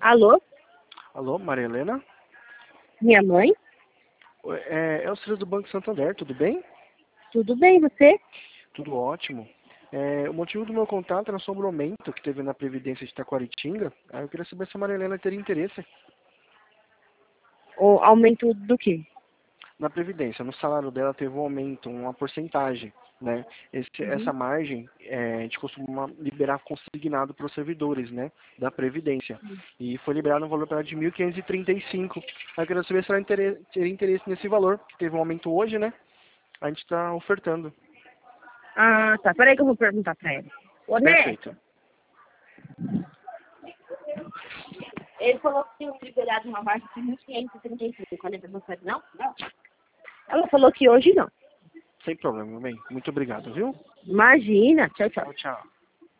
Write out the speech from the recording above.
Alô? Alô, Maria Helena? Minha mãe? É o Ciro do Banco Santander, tudo bem? Tudo bem, você? Tudo ótimo. O motivo do meu contato era sobre o aumento que teve na Previdência de Taquaritinga. Aí eu queria saber se a Maria Helena teria interesse O aumento do quê? na Previdência. No salário dela teve um aumento, uma porcentagem, né? Essa Uhum. margem, a gente costuma liberar consignado para os servidores, né? Da Previdência. E foi liberado um valor para ela de 1.535. Aí eu queria saber se ela teria interesse nesse valor, que teve um aumento hoje, né? A gente está ofertando. Ah, tá. Peraí que eu vou perguntar pra ela. Ô, Perfeito. Neto, ele falou que tinha liberado uma margem de 1.535. Olha, não sabe, não? Não. Ela falou que hoje não. Sem problema, bem. Muito obrigado, viu? Imagina. Tchau, tchau. Tchau, tchau.